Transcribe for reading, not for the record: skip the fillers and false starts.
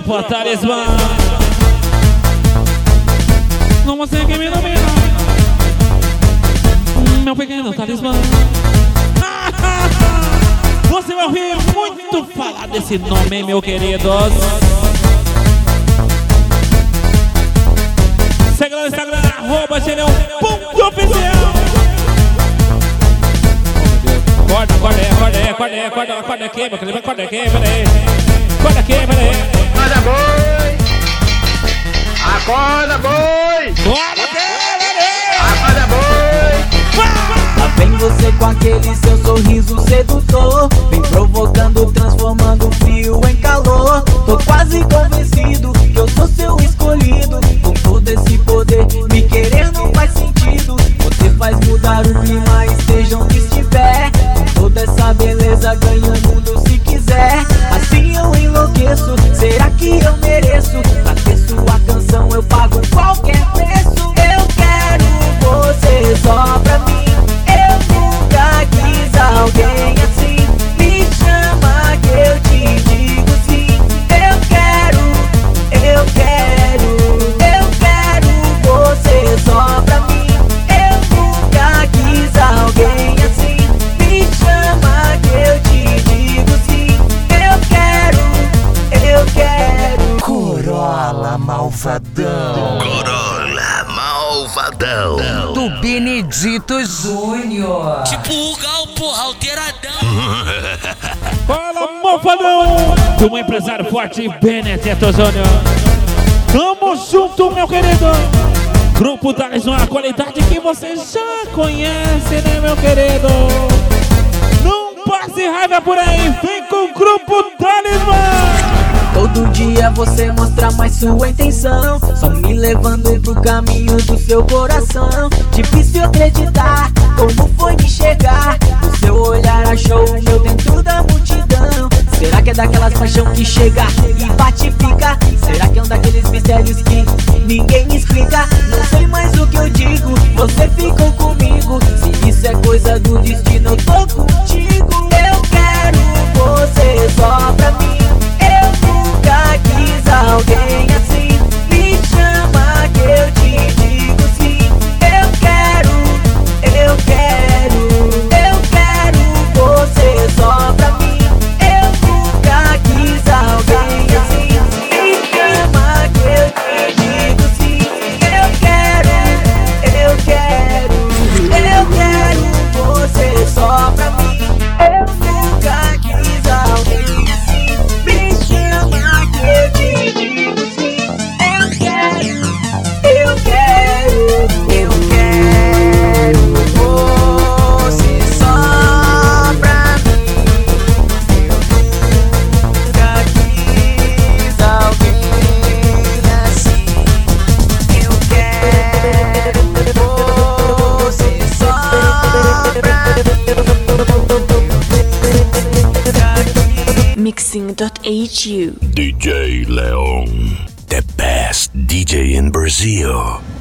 Grupo Talismã. Não você que me domina, meu pequeno Talismã. Você vai ouvir muito falar desse nome, hein, meu queridos. Segue lá no Instagram, @genial.oficial. Acorda aqui, meu querido, acorda aqui, peraí. Acorda aqui, peraí. Acorda, boi! Acorda, boi! Acorda aqui, peraí. Acorda, boi! Lá vem você com aquele seu sorriso sedutor, vem provocando, transformando o frio em calor. Tô quase convencido que eu sou seu escolhido. Com todo esse poder, me querer não faz sentido. Você faz mudar o clima, esteja onde estiver. Com toda essa beleza, ganha o mundo se quiser. Assim eu enlouqueço, será que eu mereço? Pra ter sua canção eu pago qualquer preço. Eu quero você só pra mim. Eu nunca quis alguém assim. Me chama que eu te digo sim. Eu quero você só pra mim. Eu nunca quis alguém assim. Me chama que eu te digo sim. Eu quero Corolla Malvadão. Corolla Malvadão Do Benedito Júnior. Tipo o Gal, porra, alteradão. Fala, Malvadão, do empresário forte Benedito Júnior. Tamo junto, meu querido. Grupo Talismã, a qualidade que você já conhece, né, meu querido? Não passe raiva por aí, vem com o Grupo Talismã. todo dia você mostra mais sua intenção, só me levando pro caminho do seu coração. Difícil acreditar como foi me chegar. O seu olhar achou o meu dentro da multidão. Será que é daquelas paixão que chega e bate e fica? Será que é um daqueles mistérios que ninguém me explica? Não sei mais o que eu digo, você ficou comigo. Se isso é coisa do destino, eu tô contigo. Eu quero você só pra mim. Eu nunca quis alguém assim. Me chama que eu te digo sim. Eu quero você só pra mim. Eu nunca quis alguém assim. Me chama que eu te digo sim. Eu quero você só pra mim. Eu nunca quis alguém assim. Me chama que eu te digo sim. Eu quero você só pra mim. Eu nunca quis alguém assim. Eu quero você só pra mim. Mixing.hu DJ Leon, the best DJ in Brazil.